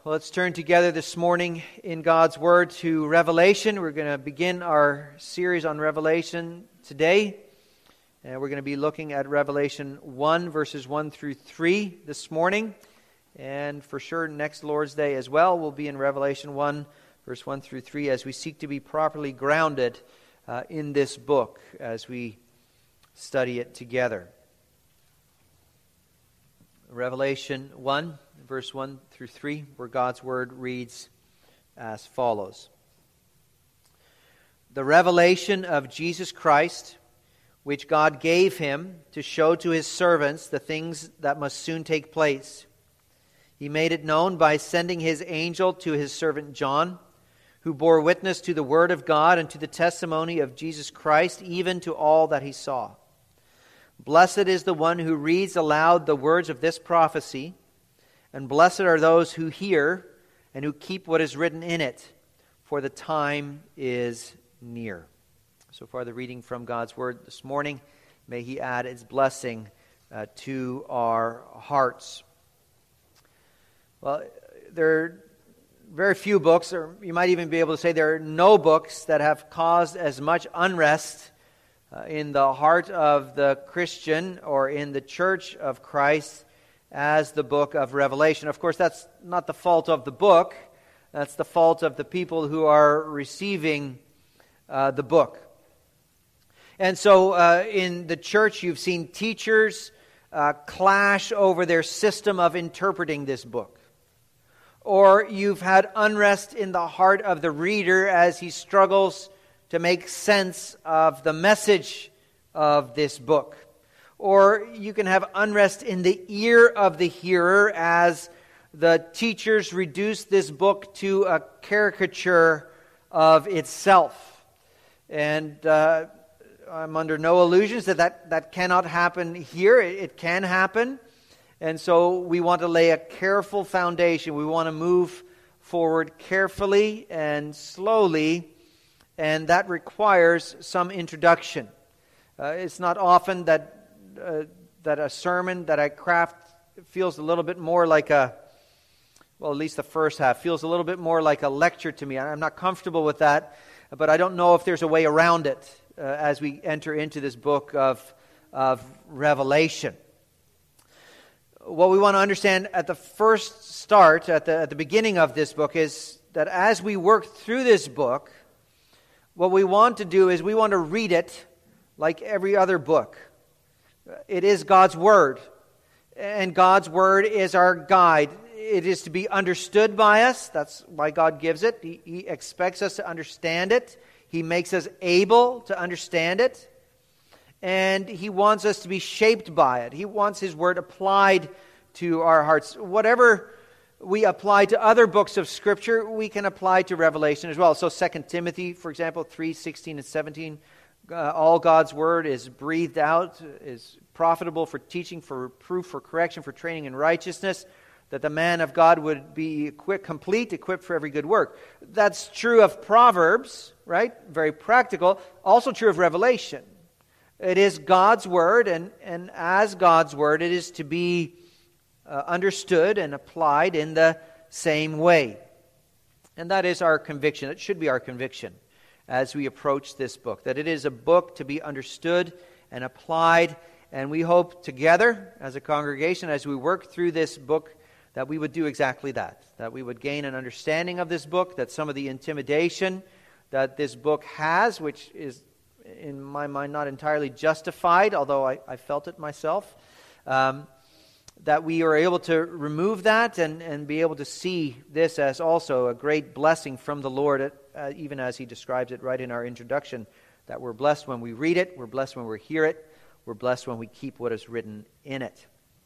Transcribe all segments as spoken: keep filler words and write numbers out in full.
Well, let's turn together this morning in God's Word to Revelation. We're going to begin our series on Revelation today. And we're going to be looking at Revelation one, verses one through three this morning. And for sure, next Lord's Day as well, we'll be in Revelation one, verse one through three, as we seek to be properly grounded uh, in this book as we study it together. Revelation one, verse one through three, where God's Word reads as follows. The revelation of Jesus Christ, which God gave him to show to his servants the things that must soon take place. He made it known by sending his angel to his servant John, who bore witness to the word of God and to the testimony of Jesus Christ, even to all that he saw. Blessed is the one who reads aloud the words of this prophecy, and blessed are those who hear and who keep what is written in it, for the time is near. So far, the reading from God's Word this morning. May He add His blessing uh, to our hearts. Well, there are very few books, or you might even be able to say there are no books that have caused as much unrest uh, in the heart of the Christian or in the Church of Christ as the book of Revelation. Of course, that's not the fault of the book. That's the fault of the people who are receiving uh, the book. And so uh, in the church, you've seen teachers uh, clash over their system of interpreting this book. Or you've had unrest in the heart of the reader as he struggles to make sense of the message of this book. Or you can have unrest in the ear of the hearer as the teachers reduce this book to a caricature of itself. And uh, I'm under no illusions that, that that cannot happen here. It, it can happen. And so we want to lay a careful foundation. We want to move forward carefully and slowly, and that requires some introduction. Uh, it's not often that uh, that a sermon that I craft feels a little bit more like a, well, at least the first half, feels a little bit more like a lecture to me. I'm not comfortable with that, but I don't know if there's a way around it uh, as we enter into this book of, of Revelation. What we want to understand at the first start, at the, at the beginning of this book, is that as we work through this book, what we want to do is we want to read it like every other book. It is God's Word, and God's Word is our guide. It is to be understood by us. That's why God gives it. He, he expects us to understand it. He makes us able to understand it. And He wants us to be shaped by it. He wants His Word applied to our hearts. Whatever we apply to other books of Scripture, we can apply to Revelation as well. So Second Timothy, for example, three sixteen and seventeen, uh, all God's Word is breathed out, is profitable for teaching, for reproof, for correction, for training in righteousness, that the man of God would be equipped, complete, equipped for every good work. That's true of Proverbs, right? Very practical. Also true of Revelation. It is God's Word, and, and as God's Word, it is to be uh, understood and applied in the same way. And that is our conviction. It should be our conviction as we approach this book, that it is a book to be understood and applied. And we hope together as a congregation, as we work through this book, that we would do exactly that, that we would gain an understanding of this book, that some of the intimidation that this book has, which is in my mind not entirely justified, although I, I felt it myself, um, that we are able to remove that and, and be able to see this as also a great blessing from the Lord, uh, even as He describes it right in our introduction, that we're blessed when we read it, we're blessed when we hear it, we're blessed when we keep what is written in it.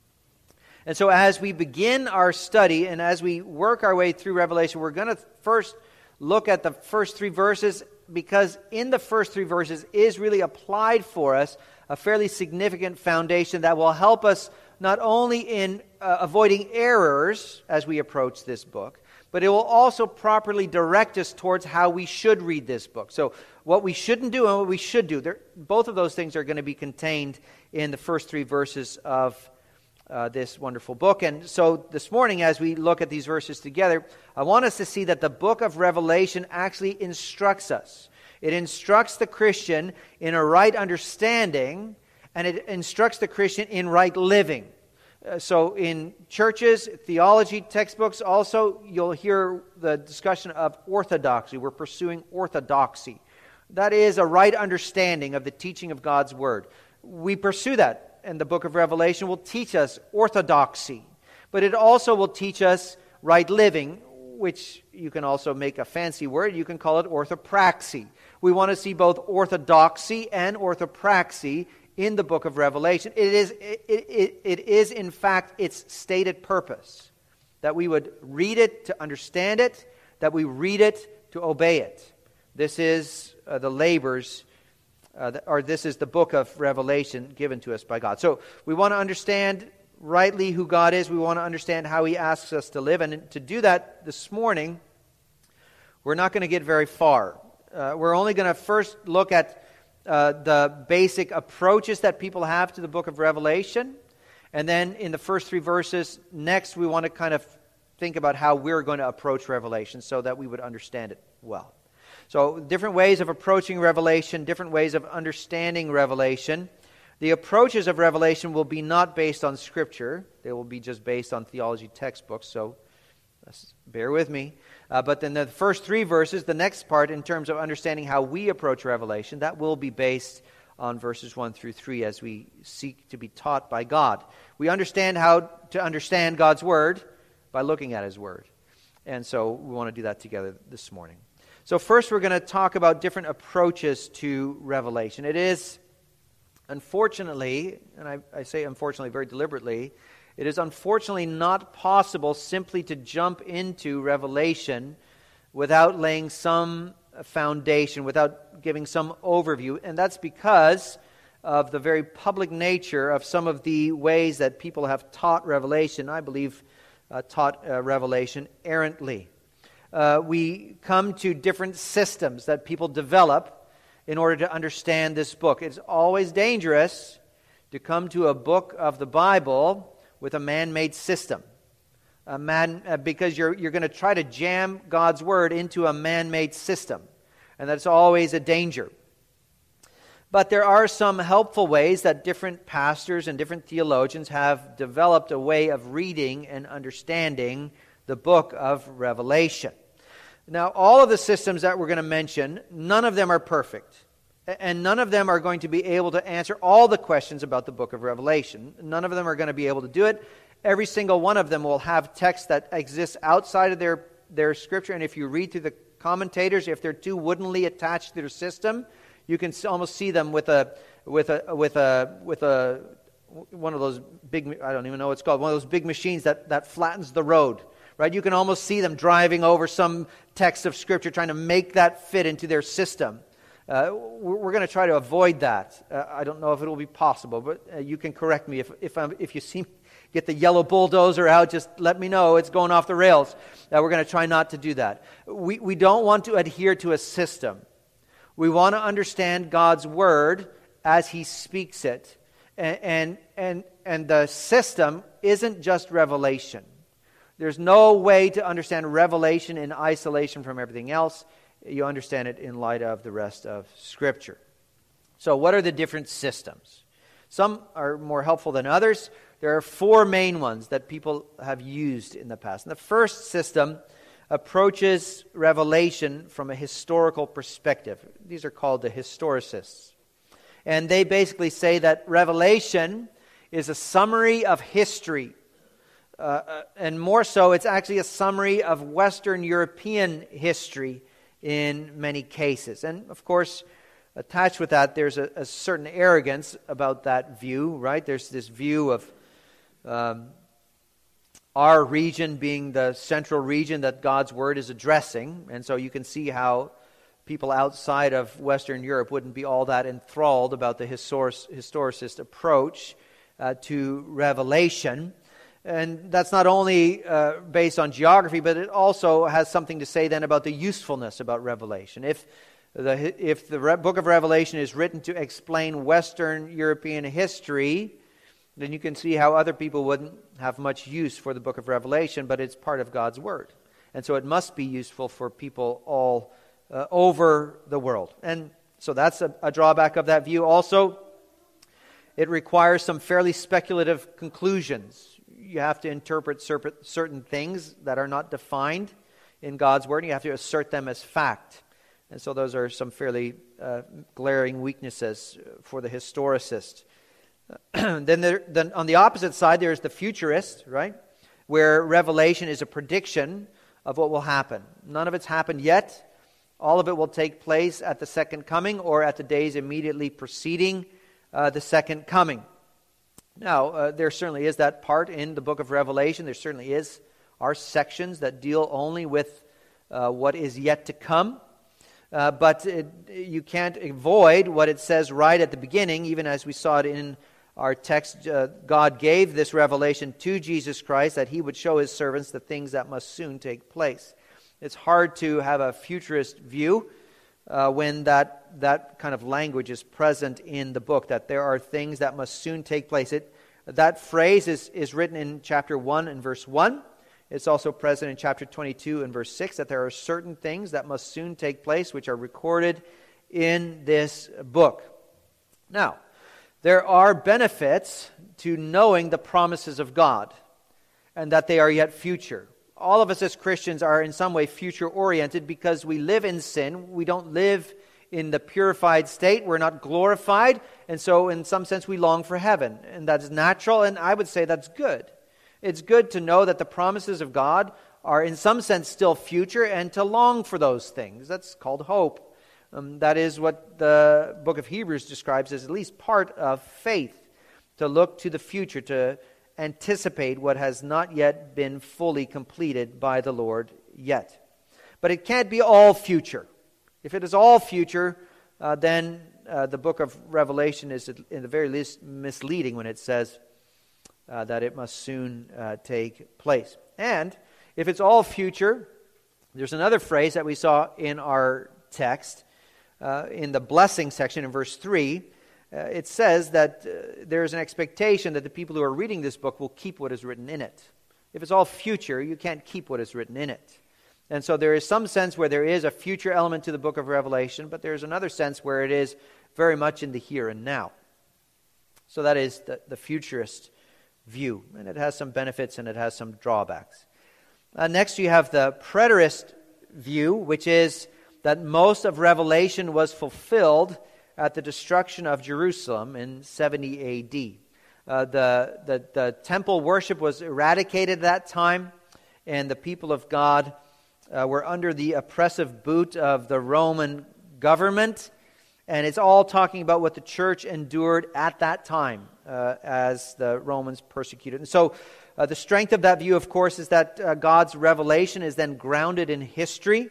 And so as we begin our study and as we work our way through Revelation, we're going to first look at the first three verses, because in the first three verses is really applied for us a fairly significant foundation that will help us not only in uh, avoiding errors as we approach this book, but it will also properly direct us towards how we should read this book. So what we shouldn't do and what we should do, both of those things are going to be contained in the first three verses of uh, this wonderful book. And so this morning, as we look at these verses together, I want us to see that the book of Revelation actually instructs us. It instructs the Christian in a right understanding, and it instructs the Christian in right living. Uh, so in churches, theology textbooks, also you'll hear the discussion of orthodoxy. We're pursuing orthodoxy. That is a right understanding of the teaching of God's Word. We pursue that, and the book of Revelation will teach us orthodoxy. But it also will teach us right living, which you can also make a fancy word. You can call it orthopraxy. We want to see both orthodoxy and orthopraxy in the book of Revelation. It is, it, it, it is, in fact, its stated purpose, that we would read it to understand it, that we read it to obey it. This is uh, the labors, uh, or this is the book of Revelation given to us by God. So we want to understand rightly who God is. We want to understand how He asks us to live. And to do that this morning, we're not going to get very far. Uh, we're only going to first look at Uh, the basic approaches that people have to the book of Revelation. And then in the first three verses, next we want to kind of think about how we're going to approach Revelation so that we would understand it well. So different ways of approaching Revelation, different ways of understanding Revelation. The approaches of Revelation will be not based on Scripture. They will be just based on theology textbooks, so bear with me. Uh, but then the first three verses, the next part in terms of understanding how we approach Revelation, that will be based on verses one through three as we seek to be taught by God. We understand how to understand God's Word by looking at His Word. And so we want to do that together this morning. So first we're going to talk about different approaches to Revelation. It is, unfortunately, and I, I say unfortunately very deliberately, it is unfortunately not possible simply to jump into Revelation without laying some foundation, without giving some overview. And that's because of the very public nature of some of the ways that people have taught Revelation. I believe uh, taught uh, Revelation errantly. Uh, we come to different systems that people develop in order to understand this book. It's always dangerous to come to a book of the Bible with a man-made system, a man uh, because you're you're going to try to jam God's Word into a man-made system, and that's always a danger. But there are some helpful ways that different pastors and different theologians have developed a way of reading and understanding the book of Revelation. Now, all of the systems that we're going to mention, none of them are perfect. And none of them are going to be able to answer all the questions about the book of Revelation. None of them are going to be able to do it. Every single one of them will have text that exists outside of their, their scripture. And if you read through the commentators, if they're too woodenly attached to their system, you can almost see them with a with a with a with a one of those big, I don't even know what it's called, one of those big machines that, that flattens the road. Right? You can almost see them driving over some text of scripture, trying to make that fit into their system. Uh, we're going to try to avoid that. Uh, I don't know if it will be possible, but uh, you can correct me if if, I'm, if you see get the yellow bulldozer out. Just let me know it's going off the rails. Uh, we're going to try not to do that. We we don't want to adhere to a system. We want to understand God's Word as He speaks it, and and and, and the system isn't just Revelation. There's no way to understand Revelation in isolation from everything else. You understand it in light of the rest of Scripture. So what are the different systems? Some are more helpful than others. There are four main ones that people have used in the past. And the first system approaches Revelation from a historical perspective. These are called the historicists. And they basically say that Revelation is a summary of history. Uh, and more so, it's actually a summary of Western European history in many cases. And of course, attached with that, there's a, a certain arrogance about that view, right? There's this view of um, our region being the central region that God's Word is addressing. And so you can see how people outside of Western Europe wouldn't be all that enthralled about the historic, historicist approach uh, to Revelation. And that's not only uh, based on geography, but it also has something to say then about the usefulness about Revelation. If the if the book of Revelation is written to explain Western European history, then you can see how other people wouldn't have much use for the book of Revelation, but it's part of God's Word. And so it must be useful for people all uh, over the world. And so that's a, a drawback of that view. Also, it requires some fairly speculative conclusions. You have to interpret certain things that are not defined in God's Word, and you have to assert them as fact. And so those are some fairly uh, glaring weaknesses for the historicist. then, there, then on the opposite side, there's the futurist, right? Where Revelation is a prediction of what will happen. None of it's happened yet. All of it will take place at the second coming or at the days immediately preceding uh, the second coming. Now, uh, there certainly is that part in the book of Revelation. There certainly is are sections that deal only with uh, what is yet to come. Uh, but it, you can't avoid what it says right at the beginning, even as we saw it in our text. Uh, God gave this revelation to Jesus Christ that he would show his servants the things that must soon take place. It's hard to have a futurist view uh, when that, that kind of language is present in the book, that there are things that must soon take place. It, that phrase is, is written in chapter one and verse one. It's also present in chapter twenty-two and verse six, that there are certain things that must soon take place, which are recorded in this book. Now, there are benefits to knowing the promises of God, and that they are yet future. All of us as Christians are in some way future-oriented because we live in sin. We don't live in the purified state. We're not glorified, and so in some sense we long for heaven. And that's natural, and I would say that's good. It's good to know that the promises of God are in some sense still future and to long for those things. That's called hope. Um, that is what the book of Hebrews describes as at least part of faith, to look to the future, to anticipate what has not yet been fully completed by the Lord yet. But it can't be all future. If it is all future, uh, then uh, the book of Revelation is at the very least misleading when it says Uh, that it must soon uh, take place. And if it's all future, there's another phrase that we saw in our text, uh, in the blessing section in verse three. Uh, it says that uh, there is an expectation that the people who are reading this book will keep what is written in it. If it's all future, you can't keep what is written in it. And so there is some sense where there is a future element to the book of Revelation, but there's another sense where it is very much in the here and now. So that is the, the futurist view, and it has some benefits and it has some drawbacks. Uh, next you have the preterist view, which is that most of Revelation was fulfilled at the destruction of Jerusalem in seventy A D. Uh, the, the, the temple worship was eradicated at that time, and the people of God uh, were under the oppressive boot of the Roman government. And it's all talking about what the church endured at that time uh, as the Romans persecuted. And so uh, the strength of that view, of course, is that uh, God's revelation is then grounded in history.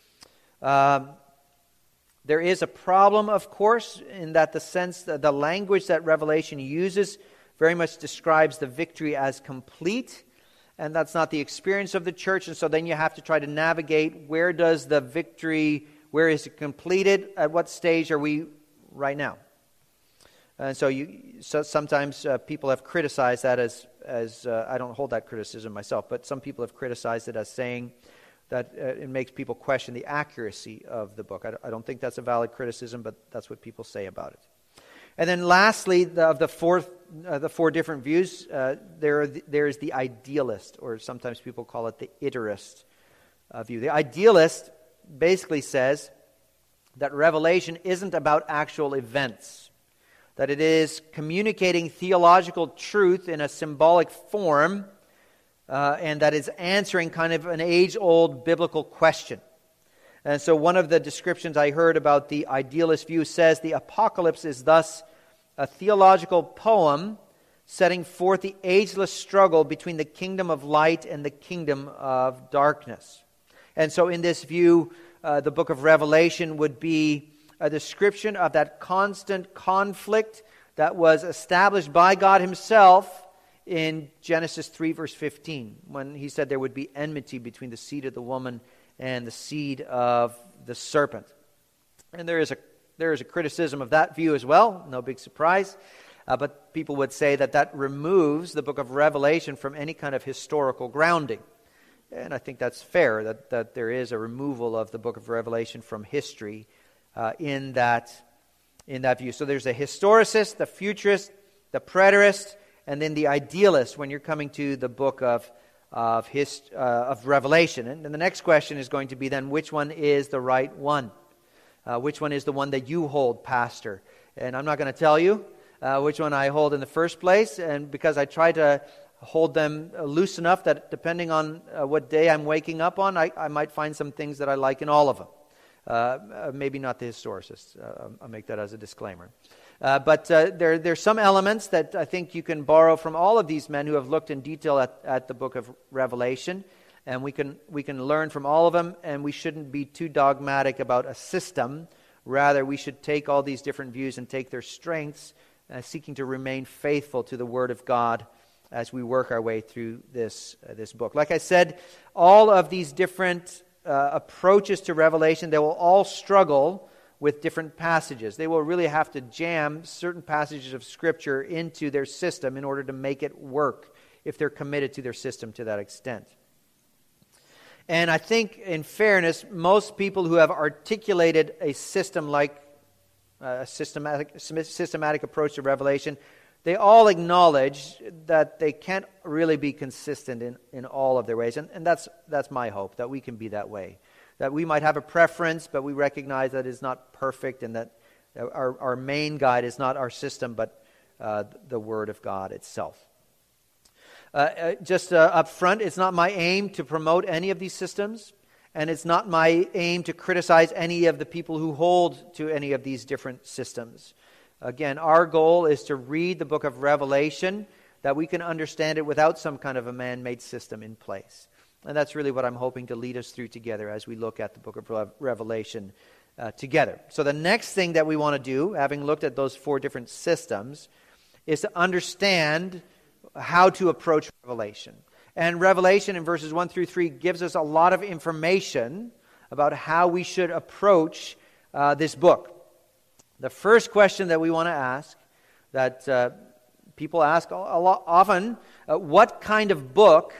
Um, there is a problem, of course, in that the sense that the language that Revelation uses very much describes the victory as complete. And that's not the experience of the church. And so then you have to try to navigate, where does the victory, where is it completed? At what stage are we right now? And so you, so sometimes uh, people have criticized that as, as uh, I don't hold that criticism myself, but some people have criticized it as saying that uh, it makes people question the accuracy of the book. I, I don't think that's a valid criticism, but that's what people say about it. And then lastly, the, of the, fourth, uh, the four different views, uh, there, the, there is the idealist, or sometimes people call it the iterist uh, view. The idealist basically says that Revelation isn't about actual events, that it is communicating theological truth in a symbolic form, uh, and that it's answering kind of an age-old biblical question. And so one of the descriptions I heard about the idealist view says the apocalypse is thus a theological poem setting forth the ageless struggle between the kingdom of light and the kingdom of darkness. And so in this view, uh, the book of Revelation would be a description of that constant conflict that was established by God himself in Genesis three, verse fifteen, when he said there would be enmity between the seed of the woman and the seed of the serpent. And there is a there is a criticism of that view as well, no big surprise. Uh, but people would say that that removes the book of Revelation from any kind of historical grounding. And I think that's fair, that, that there is a removal of the book of Revelation from history uh, in that in that view. So there's a historicist, the futurist, the preterist, and then the idealist when you're coming to the book of of, his, uh, of Revelation. And, and the next question is going to be then, which one is the right one? Uh, which one is the one that you hold, Pastor? And I'm not going to tell you uh, which one I hold in the first place, and because I try to hold them loose enough that depending on uh, what day I'm waking up on, I, I might find some things that I like in all of them. Uh, uh, maybe not the historicists. Uh, I'll make that as a disclaimer. Uh, but uh, there there's some elements that I think you can borrow from all of these men who have looked in detail at, at the book of Revelation, and we can we can learn from all of them, and we shouldn't be too dogmatic about a system. Rather, we should take all these different views and take their strengths, uh, seeking to remain faithful to the Word of God as we work our way through this uh, this book. Like I said, all of these different uh, approaches to Revelation, they will all struggle with different passages. They will really have to jam certain passages of Scripture into their system in order to make it work if they're committed to their system to that extent. And I think, in fairness, most people who have articulated a system like uh, a systematic, systematic approach to Revelation, they all acknowledge that they can't really be consistent in, in all of their ways. And, and that's that's my hope, that we can be that way. That we might have a preference, but we recognize that it's not perfect, and that our, our main guide is not our system, but uh, the Word of God itself. Uh, uh, just uh, up front, it's not my aim to promote any of these systems, and it's not my aim to criticize any of the people who hold to any of these different systems. Again, our goal is to read the book of Revelation, that we can understand it without some kind of a man-made system in place. And that's really what I'm hoping to lead us through together as we look at the book of Revelation uh, together. So the next thing that we want to do, having looked at those four different systems, is to understand how to approach Revelation. And Revelation in verses one through three gives us a lot of information about how we should approach uh, this book. The first question that we want to ask, that uh, people ask a lot often, uh, what kind of book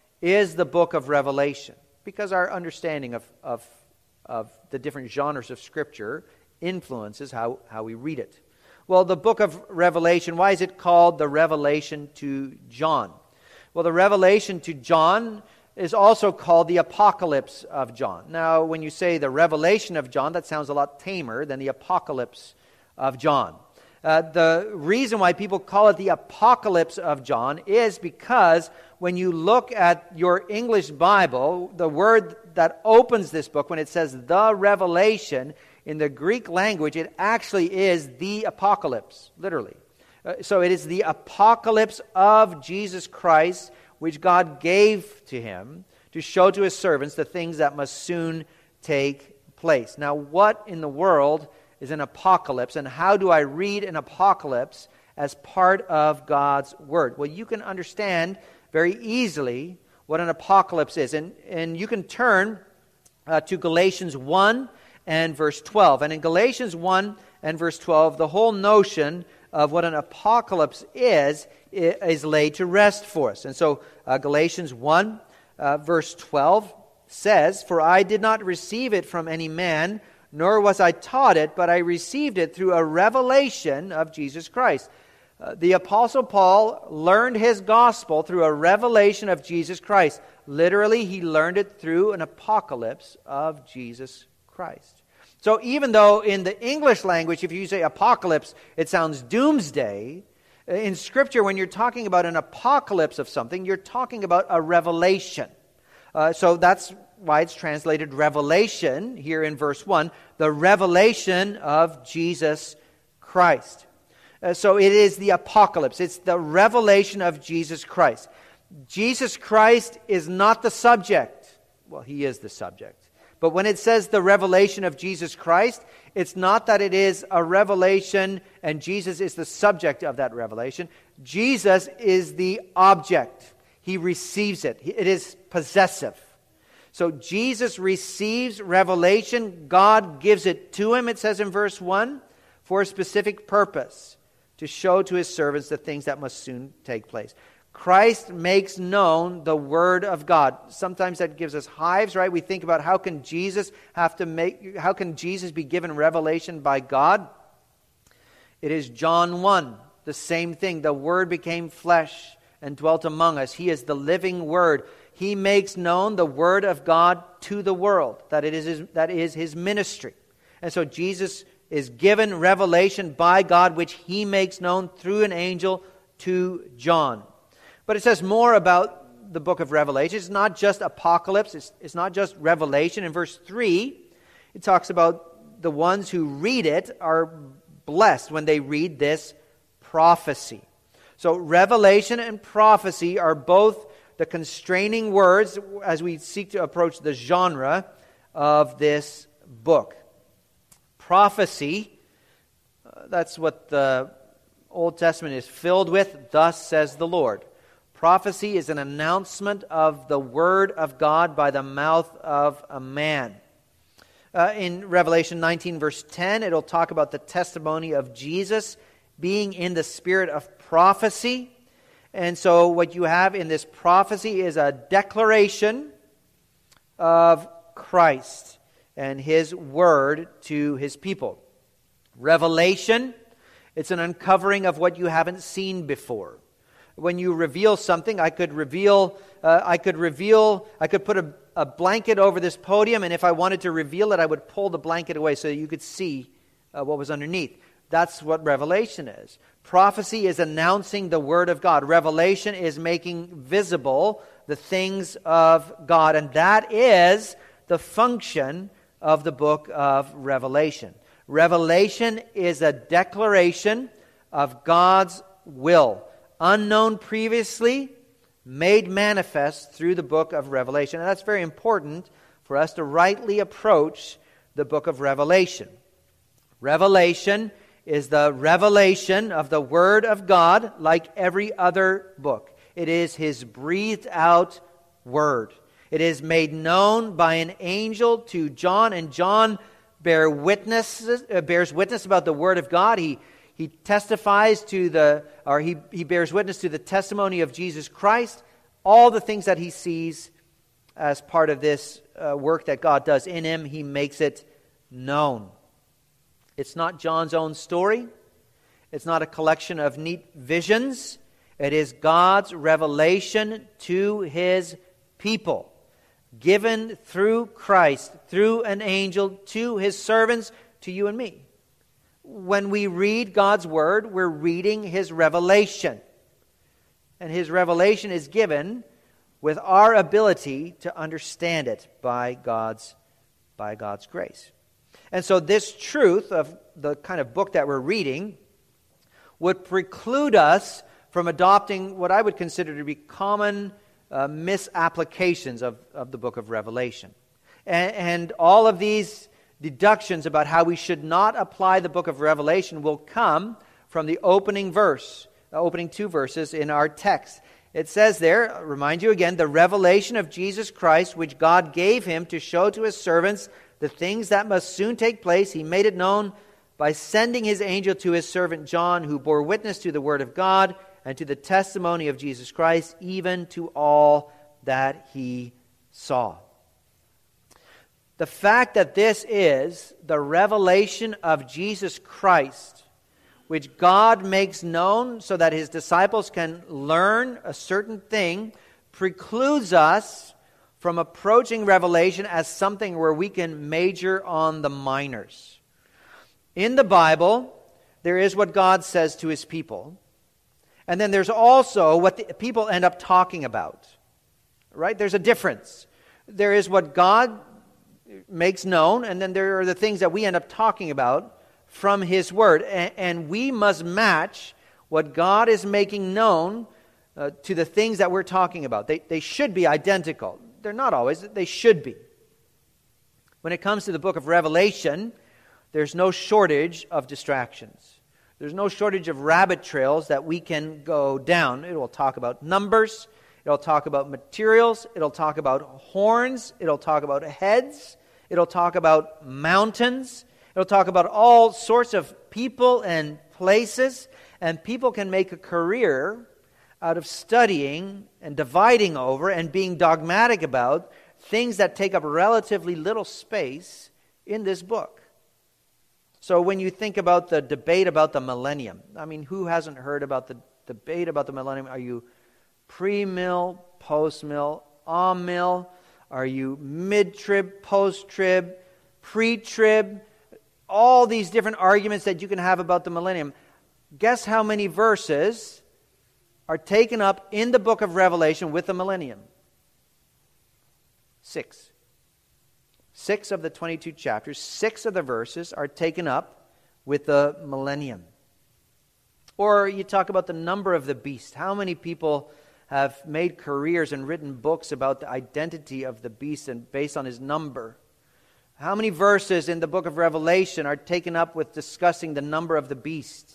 is the book of Revelation? Because our understanding of, of, of the different genres of Scripture influences how, how we read it. Well, the book of Revelation, why is it called the Revelation to John? Well, the Revelation to John is also called the Apocalypse of John. Now, when you say the Revelation of John, that sounds a lot tamer than the Apocalypse of John. Uh, the reason why people call it the Apocalypse of John is because when you look at your English Bible, the word that opens this book, when it says the Revelation, in the Greek language, it actually is the Apocalypse, literally. Uh, so it is the Apocalypse of Jesus Christ, which God gave to him to show to his servants the things that must soon take place. Now, what in the world is an apocalypse, and how do I read an apocalypse as part of God's Word? Well, you can understand very easily what an apocalypse is. And, and you can turn uh, to Galatians one and verse twelve. And in Galatians one and verse twelve, the whole notion of what an apocalypse is, is laid to rest for us. And so uh, Galatians one uh, verse twelve says, "For I did not receive it from any man, nor was I taught it, but I received it through a revelation of Jesus Christ." Uh, the Apostle Paul learned his gospel through a revelation of Jesus Christ. Literally, he learned it through an apocalypse of Jesus Christ. So even though in the English language, if you say apocalypse, it sounds doomsday, in Scripture, when you're talking about an apocalypse of something, you're talking about a revelation. Uh, so that's why it's translated revelation here in verse one, the revelation of Jesus Christ. Uh, so it is the apocalypse. It's the revelation of Jesus Christ. Jesus Christ is not the subject. Well, he is the subject. But when it says the revelation of Jesus Christ, it's not that it is a revelation and Jesus is the subject of that revelation. Jesus is the object. He receives it. It is possessive. So Jesus receives revelation. God gives it to him, it says in verse one, for a specific purpose. to show to his servants the things that must soon take place. Christ makes known the Word of God. Sometimes that gives us hives, right? We think about how can Jesus have to make, how can Jesus be given revelation by God? It is John one, the same thing. The Word became flesh and dwelt among us. He is the living Word. He makes known the Word of God to the world. That it is his, that is his ministry. And so Jesus is given revelation by God, which he makes known through an angel to John. But it says more about the book of Revelation. It's not just apocalypse. It's, it's not just revelation. In verse three, it talks about the ones who read it are blessed when they read this prophecy. So revelation and prophecy are both the constraining words as we seek to approach the genre of this book. Prophecy, uh, that's what the Old Testament is filled with, thus says the Lord. Prophecy is an announcement of the Word of God by the mouth of a man. Uh, in Revelation nineteen, verse ten, it'll talk about the testimony of Jesus being in the spirit of prophecy. And so what you have in this prophecy is a declaration of Christ and His Word to His people. Revelation, it's an uncovering of what you haven't seen before. When you reveal something, I could reveal, uh, I could reveal, I could put a, a blanket over this podium, and if I wanted to reveal it, I would pull the blanket away so that you could see uh, what was underneath. That's what revelation is. Prophecy is announcing the Word of God. Revelation is making visible the things of God, and that is the function of the book of Revelation. Revelation is a declaration of God's will, unknown previously, made manifest through the book of Revelation. And that's very important for us to rightly approach the book of Revelation. Revelation is the revelation of the Word of God like every other book. It is His breathed out Word. It is made known by an angel to John, and John bear witness, uh, bears witness about the Word of God. He He testifies to the, or he, he bears witness to the testimony of Jesus Christ, all the things that he sees as part of this uh, work that God does in him, he makes it known. It's not John's own story. It's not a collection of neat visions. It is God's revelation to His people, given through Christ, through an angel, to His servants, to you and me. When we read God's Word, we're reading His revelation. And His revelation is given with our ability to understand it by God's, by God's grace. And so this truth of the kind of book that we're reading would preclude us from adopting what I would consider to be common uh, misapplications of, of the book of Revelation. And, and all of these deductions about how we should not apply the book of Revelation will come from the opening verse, the opening two verses in our text. It says there, I'll remind you again, the revelation of Jesus Christ, which God gave Him to show to His servants the things that must soon take place. He made it known by sending His angel to His servant John, who bore witness to the Word of God and to the testimony of Jesus Christ, even to all that He saw. The fact that this is the revelation of Jesus Christ, which God makes known so that His disciples can learn a certain thing, precludes us from approaching Revelation as something where we can major on the minors. In the Bible, there is what God says to His people, and then there's also what the people end up talking about. Right? There's a difference. There is what God makes known, and then there are the things that we end up talking about from His Word. And, and we must match what God is making known uh, to the things that we're talking about. They, they should be identical. They're not always. They should be. When it comes to the book of Revelation, there's no shortage of distractions. There's no shortage of rabbit trails that we can go down. It will talk about numbers. It'll talk about materials. It'll talk about horns. It'll talk about heads. It'll talk about mountains. It'll talk about all sorts of people and places. And people can make a career out of studying and dividing over and being dogmatic about things that take up relatively little space in this book. So when you think about the debate about the millennium, I mean, who hasn't heard about the debate about the millennium? Are you pre-mill, post-mill, on-mill? Are you mid-trib, post-trib, pre-trib? All these different arguments that you can have about the millennium. Guess how many verses are taken up in the book of Revelation with the millennium? Six. Six of the twenty-two chapters, six of the verses are taken up with the millennium. Or you talk about the number of the beast. How many people have made careers and written books about the identity of the beast and based on his number? How many verses in the book of Revelation are taken up with discussing the number of the beast?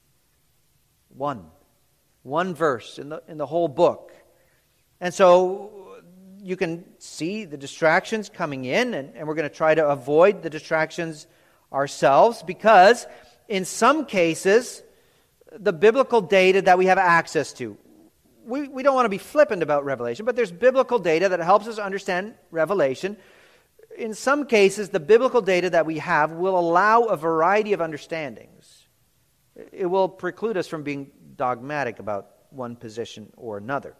One. One verse in the in the whole book. And so you can see the distractions coming in, and, and we're going to try to avoid the distractions ourselves, because in some cases, the biblical data that we have access to, we, we don't want to be flippant about Revelation, but there's biblical data that helps us understand Revelation. In some cases, the biblical data that we have will allow a variety of understandings. It will preclude us from being dogmatic about one position or another.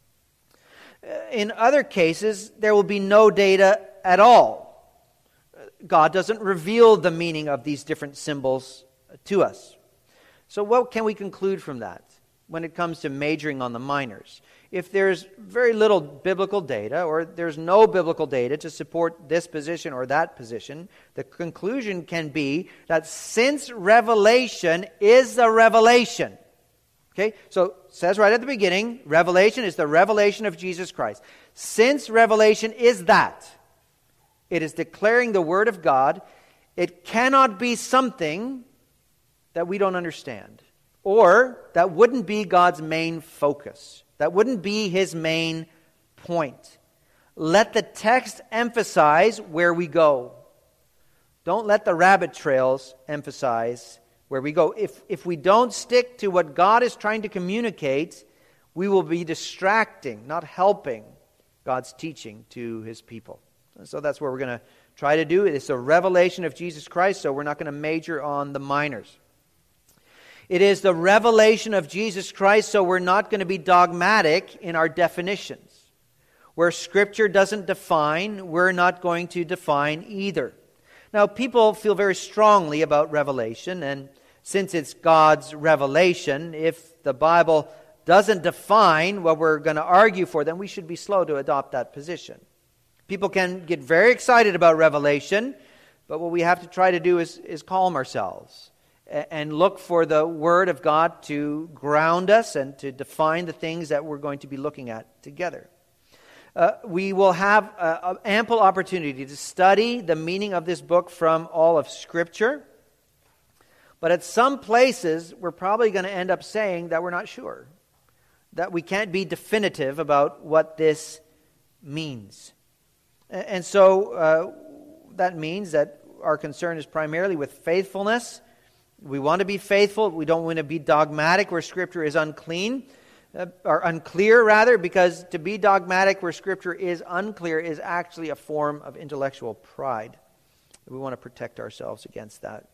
In other cases, there will be no data at all. God doesn't reveal the meaning of these different symbols to us. So what can we conclude from that when it comes to majoring on the minors? If there's very little biblical data, or there's no biblical data to support this position or that position, the conclusion can be that since Revelation is the revelation, okay, so it says right at the beginning, Revelation is the revelation of Jesus Christ. Since Revelation is that, it is declaring the Word of God, it cannot be something that we don't understand, or that wouldn't be God's main focus. That wouldn't be His main point. Let the text emphasize where we go. Don't let the rabbit trails emphasize where we go. If, if we don't stick to what God is trying to communicate, we will be distracting, not helping God's teaching to His people. And so that's what we're going to try to do. It's a revelation of Jesus Christ, so we're not going to major on the minors. It is the revelation of Jesus Christ, so we're not going to be dogmatic in our definitions. Where Scripture doesn't define, we're not going to define either. Now, people feel very strongly about Revelation, and since it's God's revelation, if the Bible doesn't define what we're going to argue for, then we should be slow to adopt that position. People can get very excited about Revelation, but what we have to try to do is, is calm ourselves and look for the Word of God to ground us and to define the things that we're going to be looking at together. Uh, we will have uh, ample opportunity to study the meaning of this book from all of Scripture. But at some places, we're probably going to end up saying that we're not sure. That we can't be definitive about what this means. And so uh, that means that our concern is primarily with faithfulness. We want to be faithful. We don't want to be dogmatic where Scripture is unclean. Uh, or unclear, rather, because to be dogmatic where Scripture is unclear is actually a form of intellectual pride. We want to protect ourselves against that.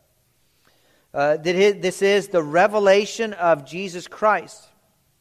Uh, this is the revelation of Jesus Christ.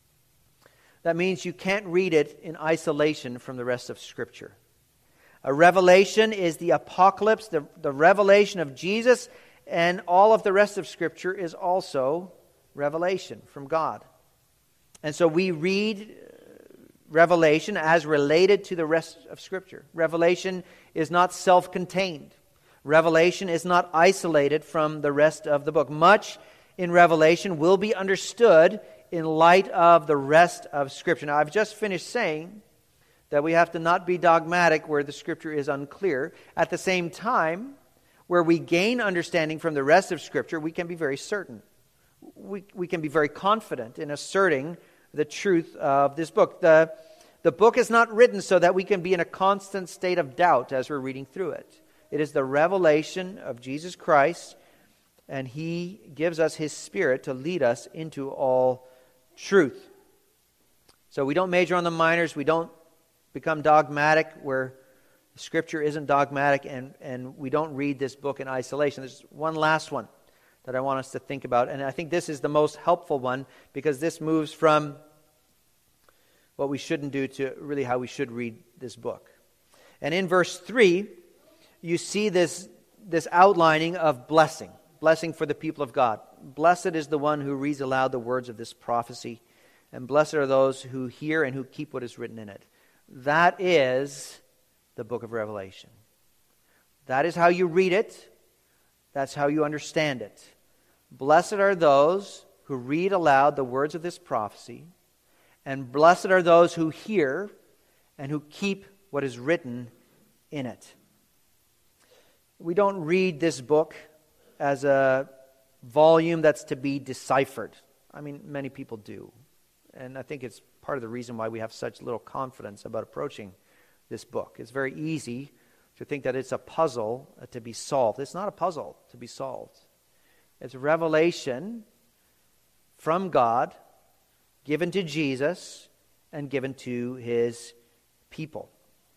That means you can't read it in isolation from the rest of Scripture. A revelation is the apocalypse, the, the revelation of Jesus, and all of the rest of Scripture is also revelation from God. And so we read Revelation as related to the rest of Scripture. Revelation is not self-contained. Revelation is not isolated from the rest of the book. Much in Revelation will be understood in light of the rest of Scripture. Now, I've just finished saying that we have to not be dogmatic where the Scripture is unclear. At the same time, where we gain understanding from the rest of Scripture, we can be very certain. We, we can be very confident in asserting the truth of this book. The, the book is not written so that we can be in a constant state of doubt as we're reading through it. It is the revelation of Jesus Christ, and He gives us His Spirit to lead us into all truth. So we don't major on the minors, we don't become dogmatic where Scripture isn't dogmatic, and, and we don't read this book in isolation. There's one last one that I want us to think about, and I think this is the most helpful one because this moves from what we shouldn't do to really how we should read this book. And in verse three, you see this, this outlining of blessing, blessing for the people of God. Blessed is the one who reads aloud the words of this prophecy, and blessed are those who hear and who keep what is written in it. That is the book of Revelation. That is how you read it. That's how you understand it. Blessed are those who read aloud the words of this prophecy, and blessed are those who hear and who keep what is written in it. We don't read this book as a volume that's to be deciphered. I mean, many people do. And I think it's part of the reason why we have such little confidence about approaching this book. It's very easy to think that it's a puzzle to be solved. It's not a puzzle to be solved. It's a revelation from God, given to Jesus, and given to His people.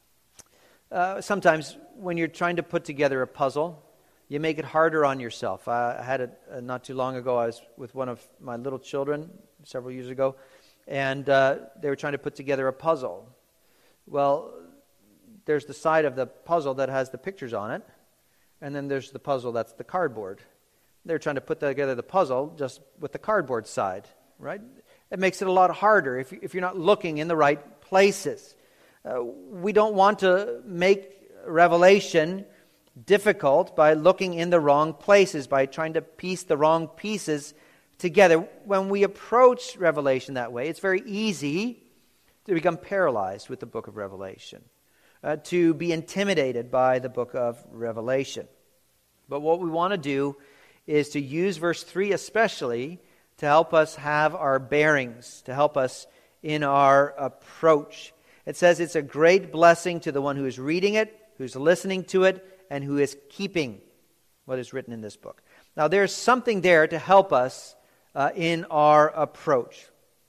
Uh, sometimes when you're trying to put together a puzzle, you make it harder on yourself. Uh, I had it uh, not too long ago. I was with one of my little children several years ago, and uh, they were trying to put together a puzzle. Well, there's the side of the puzzle that has the pictures on it, and then there's the puzzle that's the cardboard. They're trying to put together the puzzle just with the cardboard side, right? It makes it a lot harder if, if you're not looking in the right places. Uh, we don't want to make Revelation difficult by looking in the wrong places, by trying to piece the wrong pieces together. When we approach Revelation that way, it's very easy to become paralyzed with the book of Revelation, uh, to be intimidated by the book of Revelation. But what we want to do is to use verse three especially to help us have our bearings, to help us in our approach. It says it's a great blessing to the one who is reading it, who's listening to it, and who is keeping what is written in this book. Now there's something there to help us uh, in our approach.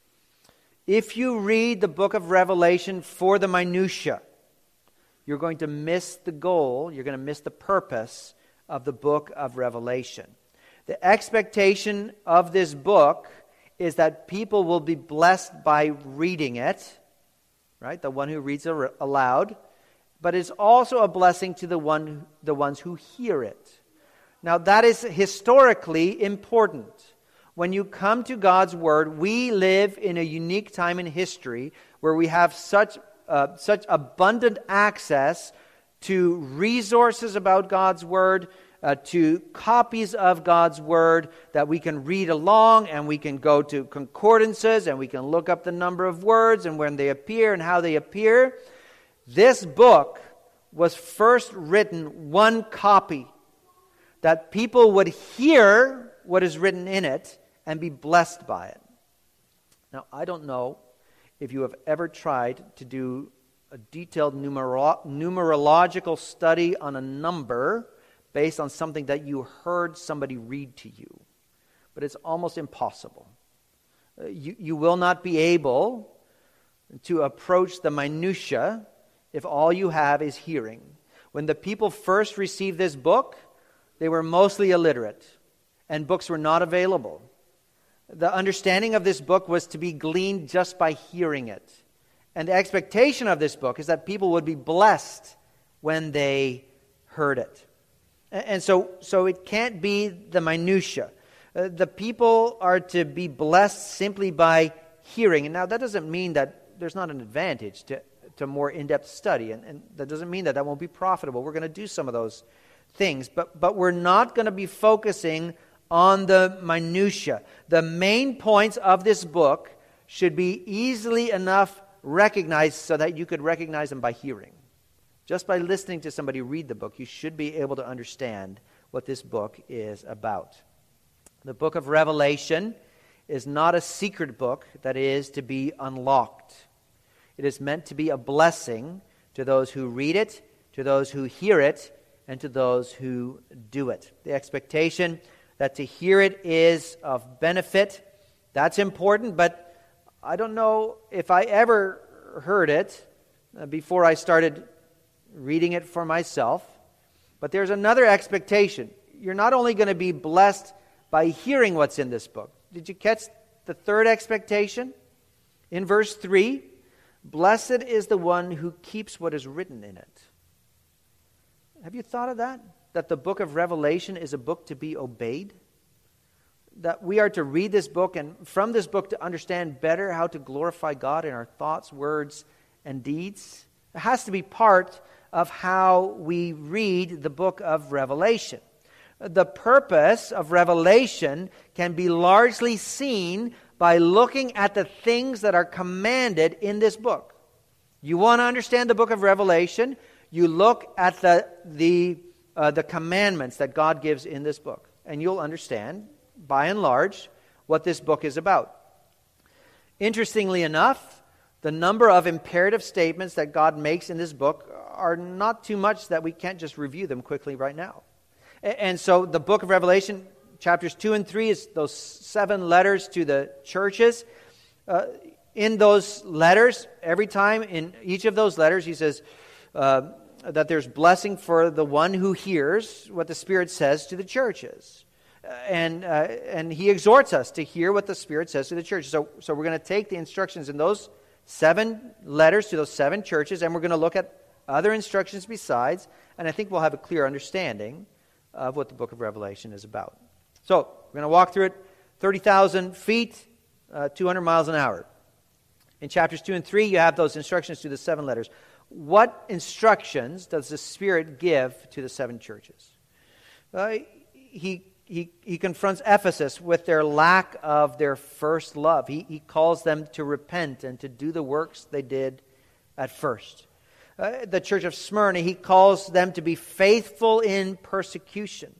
If you read the book of Revelation for the minutia, you're going to miss the goal, you're going to miss the purpose of the book of Revelation. The expectation of this book is that people will be blessed by reading it, right? The one who reads aloud, but it's also a blessing to the one, the ones who hear it. Now that is historically important. When you come to God's Word, we live in a unique time in history where we have such uh, such abundant access to resources about God's Word, uh, to copies of God's Word that we can read along, and we can go to concordances, and we can look up the number of words and when they appear and how they appear. This book was first written one copy, that people would hear what is written in it and be blessed by it. Now, I don't know if you have ever tried to do a detailed numero- numerological study on a number based on something that you heard somebody read to you. But it's almost impossible. Uh, you, you will not be able to approach the minutia if all you have is hearing. When the people first received this book, they were mostly illiterate, and books were not available. The understanding of this book was to be gleaned just by hearing it. And the expectation of this book is that people would be blessed when they heard it. And so, so it can't be the minutia. Uh, the people are to be blessed simply by hearing. And now that doesn't mean that there's not an advantage to, to more in-depth study. And, and that doesn't mean that that won't be profitable. We're going to do some of those things. But, but we're not going to be focusing on the minutia. The main points of this book should be easily enough recognized so that you could recognize them by hearing. Just by listening to somebody read the book, you should be able to understand what this book is about. The book of Revelation is not a secret book that is to be unlocked. It is meant to be a blessing to those who read it, to those who hear it, and to those who do it. The expectation that to hear it is of benefit. That's important, but I don't know if I ever heard it before I started reading it for myself. But there's another expectation. You're not only going to be blessed by hearing what's in this book. Did you catch the third expectation? In verse three, blessed is the one who keeps what is written in it. Have you thought of that? That the book of Revelation is a book to be obeyed? That we are to read this book and from this book to understand better how to glorify God in our thoughts, words, and deeds? It has to be part of how we read the book of Revelation. The purpose of Revelation can be largely seen by looking at the things that are commanded in this book. You want to understand the book of Revelation, you look at the the uh, the commandments that God gives in this book, and you'll understand, by and large, what this book is about. Interestingly enough, the number of imperative statements that God makes in this book are not too much that we can't just review them quickly right now. And so the book of Revelation, chapters two and three, is those seven letters to the churches. Uh, in those letters, every time in each of those letters, he says uh, that there's blessing for the one who hears what the Spirit says to the churches. And uh, and he exhorts us to hear what the Spirit says to the church. So, so we're going to take the instructions in those seven letters to those seven churches, and we're going to look at other instructions besides, and I think we'll have a clear understanding of what the book of Revelation is about. So, we're going to walk through it, thirty thousand feet, uh, two hundred miles an hour. In chapters two and three, you have those instructions to the seven letters. What instructions does the Spirit give to the seven churches? Uh, he He, he confronts Ephesus with their lack of their first love. He, he calls them to repent and to do the works they did at first. Uh, the church of Smyrna, he calls them to be faithful in persecution.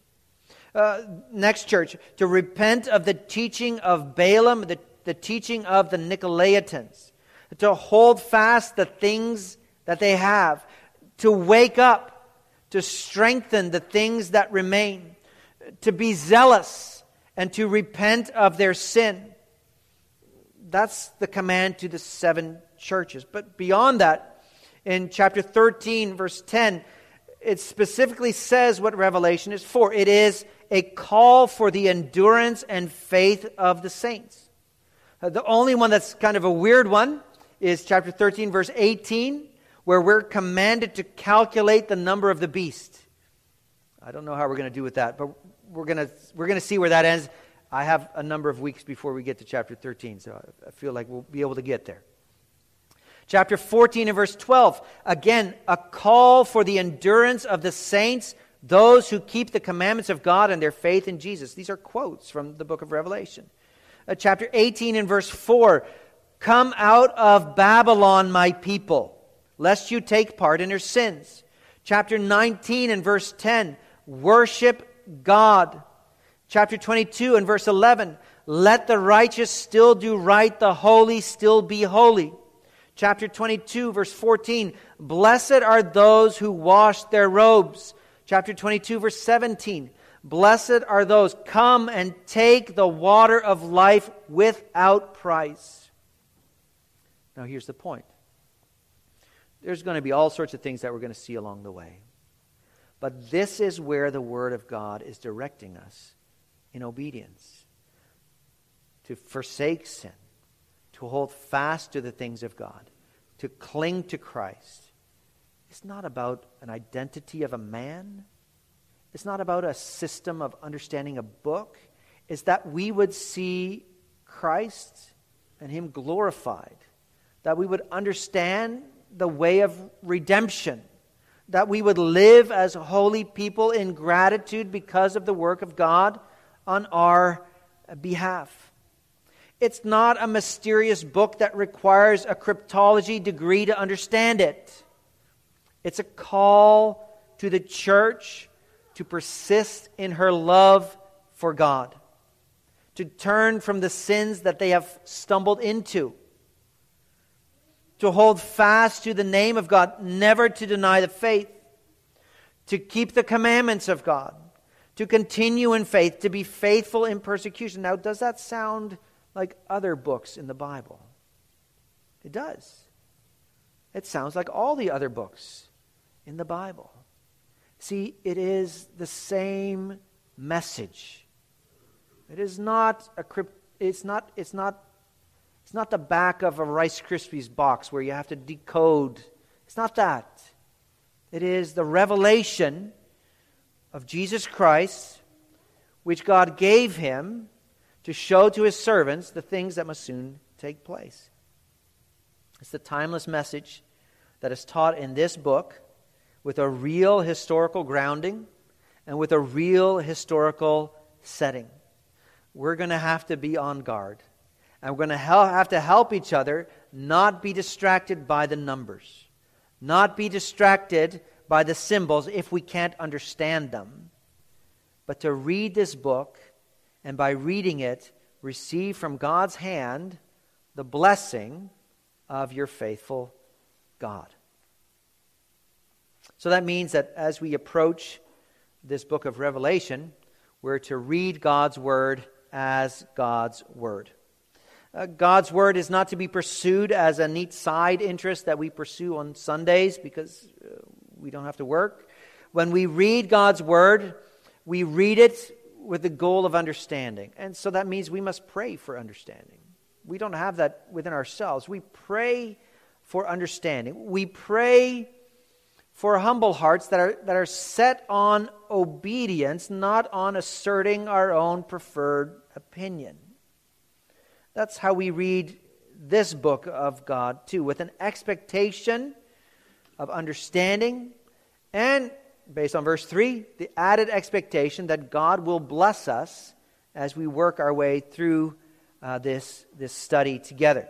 Uh, next church, to repent of the teaching of Balaam, the, the teaching of the Nicolaitans. To hold fast the things that they have. To wake up. To strengthen the things that remain. To be zealous and to repent of their sin. That's the command to the seven churches. But beyond that, in chapter thirteen, verse ten, it specifically says what Revelation is for. It is a call for the endurance and faith of the saints. Uh, the only one that's kind of a weird one is chapter thirteen, verse eighteen, where we're commanded to calculate the number of the beast. I don't know how we're going to do with that, but we're going to we're going to see where that ends. I have a number of weeks before we get to chapter thirteen, so I feel like we'll be able to get there. Chapter fourteen and verse twelve, again, a call for the endurance of the saints, those who keep the commandments of God and their faith in Jesus. These are quotes from the book of Revelation. Uh, chapter eighteen and verse four, come out of Babylon, my people, lest you take part in her sins. Chapter nineteen and verse ten, worship God. Chapter twenty-two and verse eleven, let the righteous still do right, the holy still be holy. Chapter twenty-two, verse fourteen, blessed are those who wash their robes. Chapter twenty-two, verse seventeen, blessed are those, come and take the water of life without price. Now here's the point. There's going to be all sorts of things that we're going to see along the way. But this is where the Word of God is directing us in obedience. To forsake sin. To hold fast to the things of God. To cling to Christ. It's not about an identity of a man. It's not about a system of understanding a book. It's that we would see Christ and Him glorified. That we would understand the way of redemption. That we would live as holy people in gratitude because of the work of God on our behalf. It's not a mysterious book that requires a cryptology degree to understand it. It's a call to the church to persist in her love for God. To turn from the sins that they have stumbled into. To hold fast to the name of God, never to deny the faith. To keep the commandments of God. to continue in faith, to be faithful in persecution. Now, does that sound like other books in the Bible? It does. It sounds like all the other books in the Bible. See, it is the same message. It is not a crypt, it's not it's not it's not the back of a Rice Krispies box where you have to decode. It's not that. It is the revelation of Jesus Christ, which God gave him to show to his servants the things that must soon take place. It's the timeless message that is taught in this book with a real historical grounding and with a real historical setting. We're going to have to be on guard. And we're going to have to help each other not be distracted by the numbers, not be distracted by the symbols if we can't understand them, but to read this book and by reading it, receive from God's hand the blessing of your faithful God. So that means that as we approach this book of Revelation, we're to read God's Word as God's Word. Uh, God's Word is not to be pursued as a neat side interest that we pursue on Sundays because uh, we don't have to work. When we read God's Word, we read it with the goal of understanding. And so that means we must pray for understanding. We don't have that within ourselves. We pray for understanding. We pray for humble hearts that are that are set on obedience, not on asserting our own preferred opinion. That's how we read this book of God too, with an expectation of understanding and, based on verse three, the added expectation that God will bless us as we work our way through uh, this, this study together.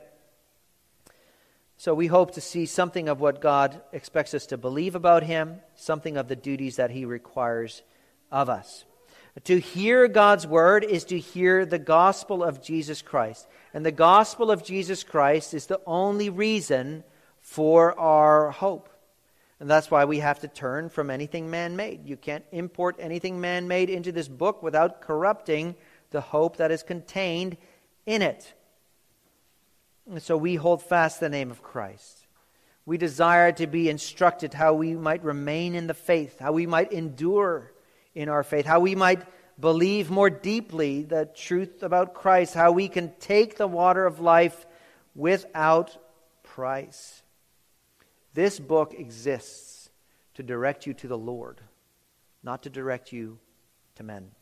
So we hope to see something of what God expects us to believe about Him, something of the duties that He requires of us. To hear God's Word is to hear the gospel of Jesus Christ. And the gospel of Jesus Christ is the only reason for our hope. And that's why we have to turn from anything man-made. You can't import anything man-made into this book without corrupting the hope that is contained in it. And so we hold fast the name of Christ. We desire to be instructed how we might remain in the faith, how we might endure in our faith, how we might believe more deeply the truth about Christ, how we can take the water of life without price. This book exists to direct you to the Lord, not to direct you to men.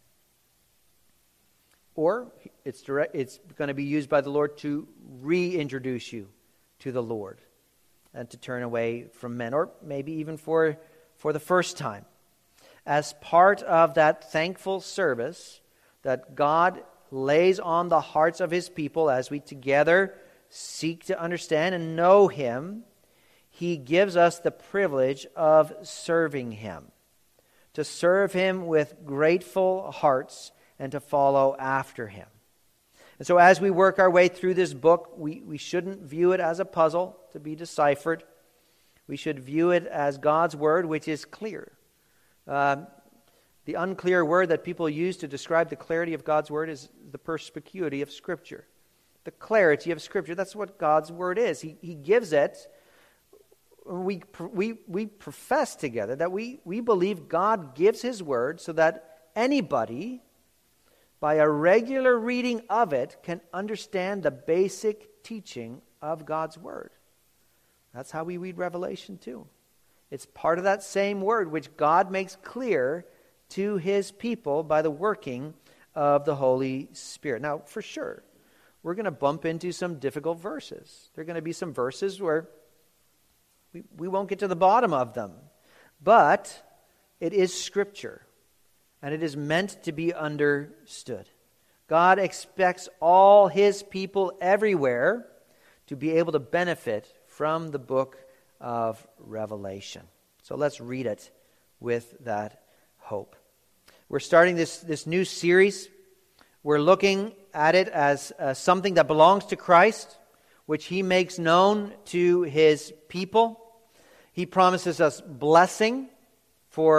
Or it's direct, it's going to be used by the Lord to reintroduce you to the Lord and to turn away from men, or maybe even for, for the first time. As part of that thankful service that God lays on the hearts of His people as we together seek to understand and know Him, He gives us the privilege of serving Him, to serve Him with grateful hearts and to follow after Him. And so as we work our way through this book, we, we shouldn't view it as a puzzle to be deciphered. We should view it as God's Word, which is clear. Uh, the unclear word that people use to describe the clarity of God's Word is the perspicuity of Scripture. The clarity of Scripture, that's what God's Word is. He, he gives it. We, we, we profess together that we, we believe God gives His Word so that anybody, by a regular reading of it, can understand the basic teaching of God's Word. That's how we read Revelation too. It's part of that same Word which God makes clear to His people by the working of the Holy Spirit. Now, for sure, we're going to bump into some difficult verses. There are going to be some verses where we, we won't get to the bottom of them. But it is Scripture, and it is meant to be understood. God expects all His people everywhere to be able to benefit from the book of Revelation. So let's read it with that hope. We're starting this, this new series. We're looking at it as uh, something that belongs to Christ, which He makes known to His people. He promises us blessing for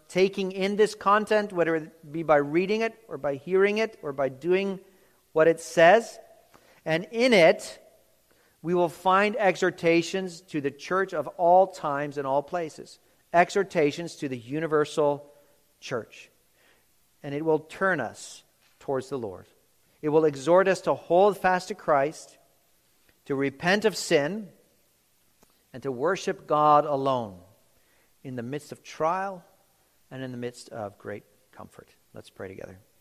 taking in this content, whether it be by reading it or by hearing it or by doing what it says. And in it, we will find exhortations to the church of all times and all places. Exhortations to the universal church. And it will turn us towards the Lord. It will exhort us to hold fast to Christ, to repent of sin, and to worship God alone in the midst of trial and in the midst of great comfort. Let's pray together.